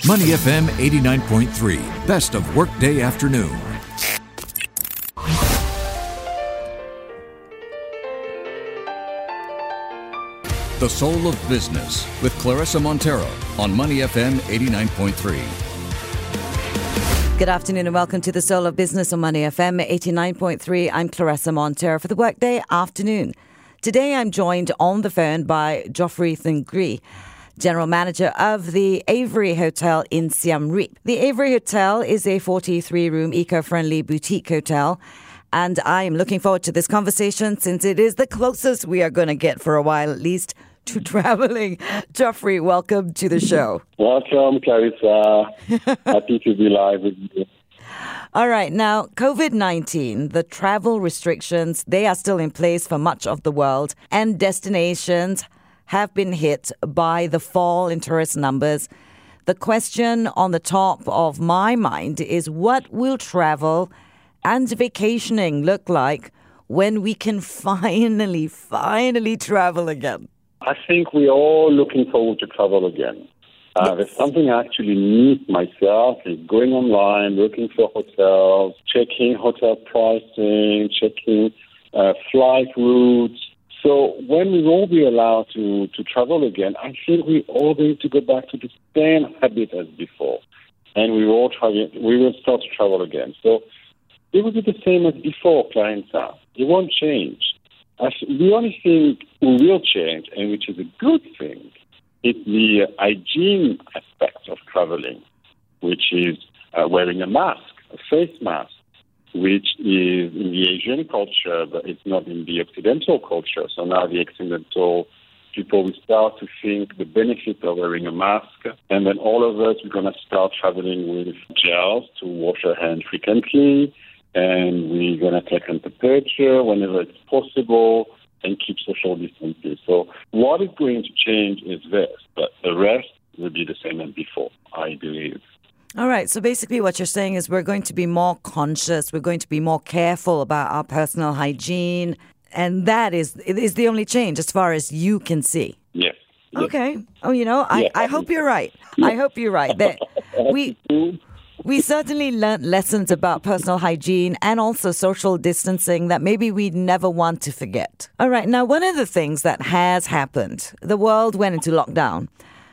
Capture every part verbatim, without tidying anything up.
Money F M eighty-nine point three, best of workday afternoon. The Soul of Business with Clarissa Montero on Money F M eighty-nine point three. Good afternoon and welcome to The Soul of Business on Money F M eighty-nine point three. I'm Clarissa Montero for the Workday Afternoon. Today I'm joined on the phone by Geoffrey Thungri, General Manager of the Avery Hotel in Siem Reap. The Avery Hotel is a forty-three room eco-friendly boutique hotel, and I am looking forward to this conversation since it is the closest we are going to get for a while at least to traveling. Geoffrey, welcome to the show. Welcome, Clarissa. Happy to be live with you. All right. Now, covid nineteen, the travel restrictions, they are still in place for much of the world, and destinations have been hit by the fall in tourist numbers. The question on the top of my mind is, what will travel and vacationing look like when we can finally, finally travel again? I think we're all looking forward to travel again. Uh, yes. There's something I actually need myself is going online, looking for hotels, checking hotel pricing, checking uh, flight routes. So when we will be allowed to, to travel again, I think we're all going to go back to the same habit as before. And we will, try, we will start to travel again. So it will be the same as before, Clarissa. It won't change. The only thing we will change, and which is a good thing, is the hygiene aspect of traveling, which is uh, wearing a mask, a face mask, which is in the Asian culture, but it's not in the Occidental culture. So now the Occidental people will start to think the benefit of wearing a mask, and then all of us, we're going to start traveling with gels to wash our hands frequently, and we're going to take a temperature whenever it's possible and keep social distancing. So what is going to change is this, but the rest will be the same as before, I believe. All right. So basically what you're saying is we're going to be more conscious. We're going to be more careful about our personal hygiene. And that is is the only change as far as you can see. Yes. yes. Okay. Oh, you know, I, yes. I hope you're right. I hope you're right. That we... We certainly learned lessons about personal hygiene and also social distancing that maybe we never want to forget. All right. Now, one of the things that has happened, the world went into lockdown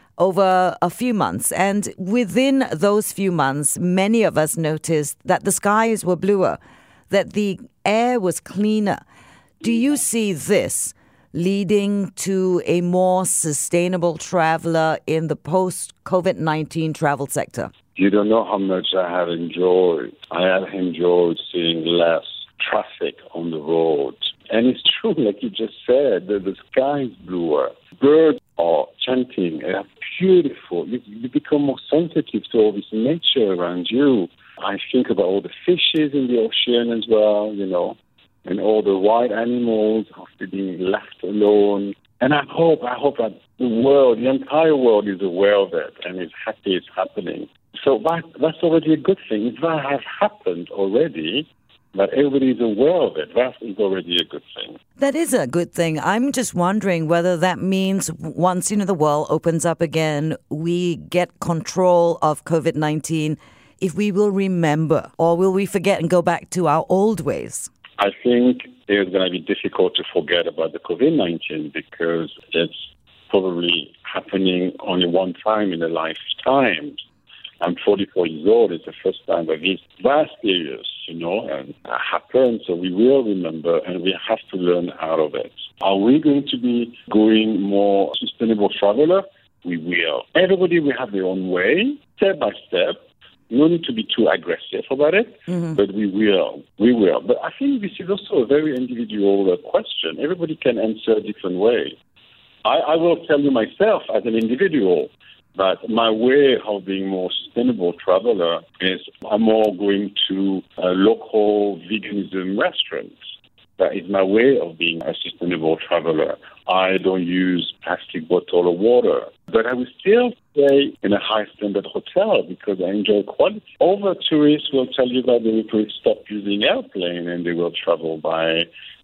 over a few months. And within those few months, many of us noticed that the skies were bluer, that the air was cleaner. Do you see this leading to a more sustainable traveler in the post-covid nineteen travel sector? You don't know how much I have enjoyed. I have enjoyed seeing less traffic on the road. And it's true, like you just said, that the sky is bluer. Birds are chanting. They are beautiful. You, you become more sensitive to all this nature around you. I think about all the fishes in the ocean as well, you know, and all the wild animals after being left alone. And I hope, I hope that the world, the entire world is aware of it and is happy it's happening. So that, that's already a good thing. If that has happened already, that everybody is aware of it, that is already a good thing. That is a good thing. I'm just wondering whether that means once, you know, the world opens up again, we get control of covid nineteen, if we will remember, or will we forget and go back to our old ways? I think it's going to be difficult to forget about the covid nineteen because it's probably happening only one time in a lifetime. I'm forty-four years old. It's the first time that this vast serious, you know, and happened. So we will remember, and we have to learn out of it. Are we going to be going more sustainable traveler? We will. Everybody will have their own way, step by step. No need to be too aggressive about it, mm-hmm. but we will. We will. But I think this is also a very individual question. Everybody can answer a different way. I, I will tell you myself as an individual, but my way of being more sustainable traveler is I'm more going to uh, local veganism restaurants. That is my way of being a sustainable traveler. I don't use plastic bottle of water, but I will still stay in a high-standard hotel because I enjoy quality. Other tourists will tell you that they will stop using airplane and they will travel by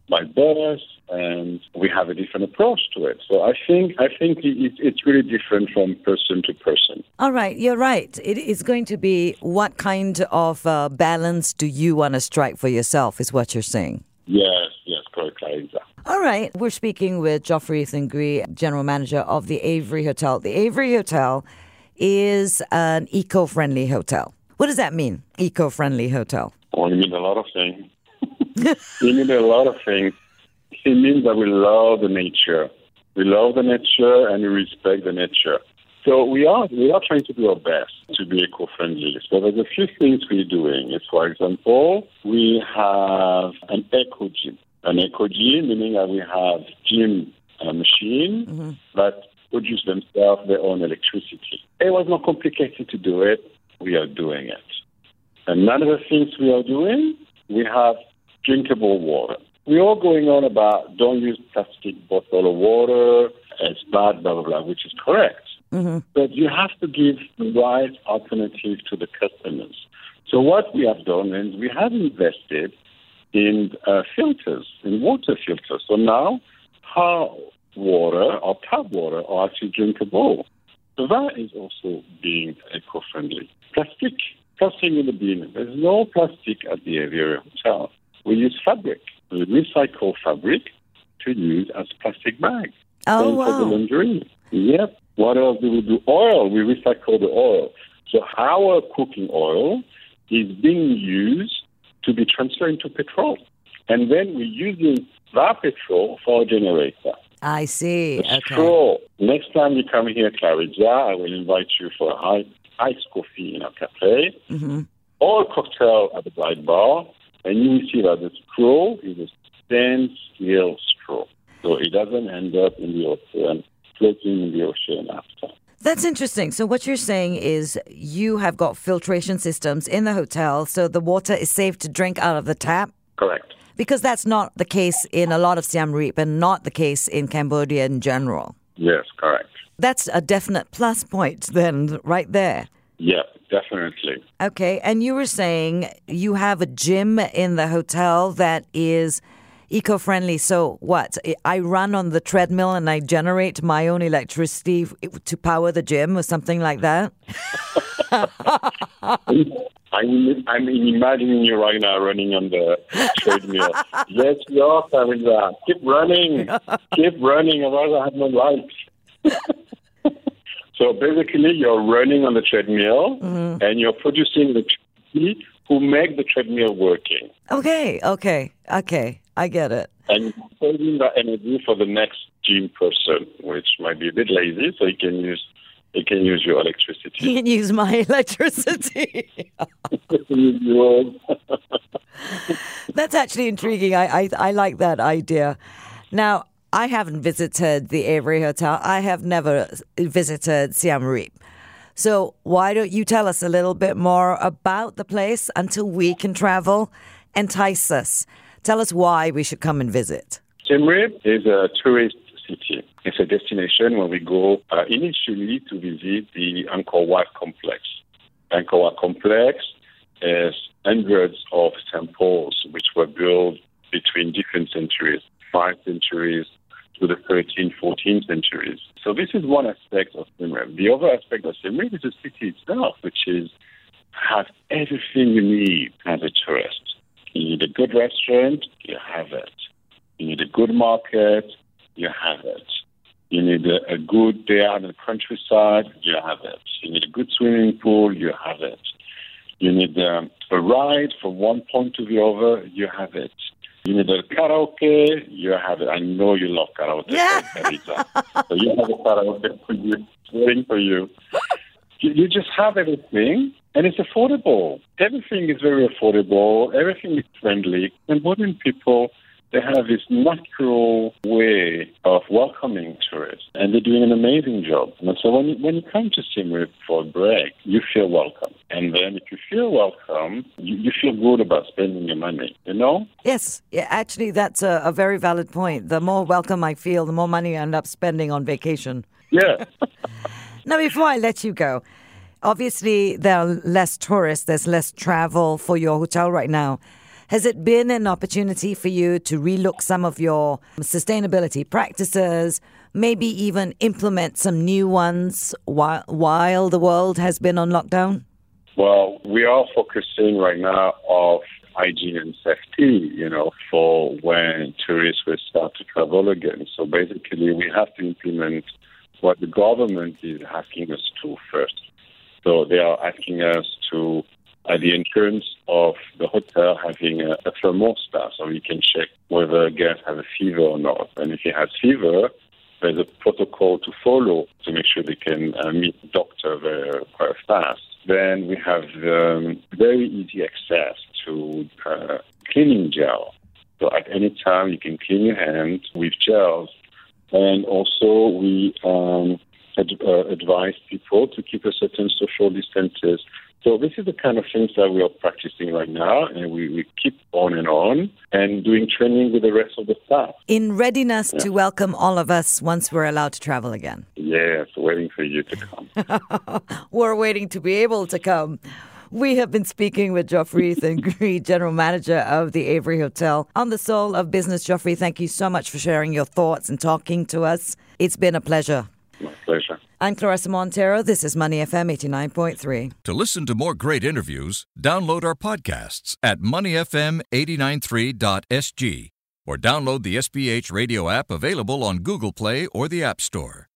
by bus, and we have a different approach to it. So I think I think it, it's really different from person to person. All right, you're right. It is going to be what kind of uh, balance do you want to strike for yourself is what you're saying. Yes, yes, correct, Clarissa. All right, we're speaking with Geoffrey Thingri, General Manager of the Avery Hotel. The Avery Hotel is an eco-friendly hotel. What does that mean, eco-friendly hotel? Oh, it means a lot of things. It means a lot of things. It means that we love the nature. We love the nature and we respect the nature. So we are we are trying to do our best to be eco-friendly. So there's a few things we're doing. It's, for example, we have an eco gym. An eco gym, meaning that we have gym uh, machine mm-hmm. that produce themselves their own electricity. It was not complicated to do it. We are doing it. And none of the things we are doing, we have drinkable water. We're all going on about don't use plastic bottle of water, it's bad, blah, blah, blah, which is correct. Mm-hmm. But you have to give the right alternative to the customers. So what we have done is we have invested in uh, filters, in water filters. So now our water, or tap water, are actually drinkable. So that is also being eco-friendly. Plastic, plastic in the bin. There's no plastic at the Aviary Hotel. We use fabric. We recycle fabric to use as plastic bags. Oh, Same wow. for the laundry. Yep. What else do we do? Oil. We recycle the oil. So our cooking oil is being used to be transferred into petrol. And then we're using that petrol for our generator. I see. The okay. straw. Next time you come here, Clarissa, I will invite you for a high, iced coffee in our cafe, mm-hmm. or a cocktail at the Bright Bar, and you will see that the straw is a stainless steel straw. So it doesn't end up in the ocean, floating in the ocean after. That's interesting. So what you're saying is you have got filtration systems in the hotel, so the water is safe to drink out of the tap? Correct. Because that's not the case in a lot of Siem Reap and not the case in Cambodia in general. Yes, correct. That's a definite plus point then, right there. Yeah, definitely. Okay, and you were saying you have a gym in the hotel that is eco-friendly. So what? I run on the treadmill and I generate my own electricity to power the gym or something like that? I'm, I'm imagining you right now running on the treadmill. Yes, you are, Clarissa. Keep running. Keep running, otherwise I have no life. So basically, you're running on the treadmill, mm-hmm. and you're producing electricity to make the treadmill working. Okay, okay, okay. I get it. And saving that energy for the next gym person, which might be a bit lazy, so you can use you can use your electricity. You can use my electricity. That's actually intriguing. I, I I like that idea. Now, I haven't visited the Avery Hotel. I have never visited Siem Reap. So why don't you tell us a little bit more about the place until we can travel? Entice us. Tell us why we should come and visit. Siem Reap is a tourist city. It's a destination where we go uh, initially to visit the Angkor Wat complex. Angkor Wat complex is hundreds of temples which were built between different centuries, five centuries to the thirteenth, fourteenth centuries. So this is one aspect of Siem Reap. The other aspect of Siem Reap is the city itself, which is have everything you need as a tourist. You need a good restaurant, you have it. You need a good market, you have it. You need a, a good day out in the countryside, you have it. You need a good swimming pool, you have it. You need um, a ride from one point to the other, you have it. You need a karaoke, you have it. I know you love karaoke. Yeah. So you have a karaoke for you, waiting for you. you. You just have everything, and it's affordable. Everything is very affordable. Everything is friendly. And modern people, they have this natural way of welcoming tourists, and they're doing an amazing job. And so when you, when you come to Siem Reap for a break, you feel welcome. And then if you feel welcome, you, you feel good about spending your money, you know? Yes, yeah, actually, that's a, a very valid point. The more welcome I feel, the more money I end up spending on vacation. Yeah. Now, before I let you go, obviously there are less tourists, there's less travel for your hotel right now. Has it been an opportunity for you to relook some of your sustainability practices, maybe even implement some new ones while, while the world has been on lockdown? Well, we are focusing right now on hygiene and safety, you know, for when tourists will start to travel again. So basically, we have to implement what the government is asking us to first. So they are asking us to, at the entrance of the hotel, having a, a thermostat so we can check whether a guest has a fever or not. And if he has fever, there's a protocol to follow to make sure they can uh, meet the doctor very quite fast. Then we have um, very easy access to uh, cleaning gel. So at any time you can clean your hands with gels. And also we um, ad- uh, advise people to keep a certain social distances. So this is the kind of things that we are practicing right now, and we, we keep on and on and doing training with the rest of the staff. In readiness Yeah. to welcome all of us once we're allowed to travel again. Yes, waiting for you to come. We're waiting to be able to come. We have been speaking with Geoffrey Thingry, General Manager of the Avery Hotel. On the Soul of Business, Geoffrey, thank you so much for sharing your thoughts and talking to us. It's been a pleasure. My pleasure. I'm Clarissa Montero. This is Money F M eighty-nine point three. To listen to more great interviews, download our podcasts at money f m eight nine three dot s g or download the S B H radio app available on Google Play or the App Store.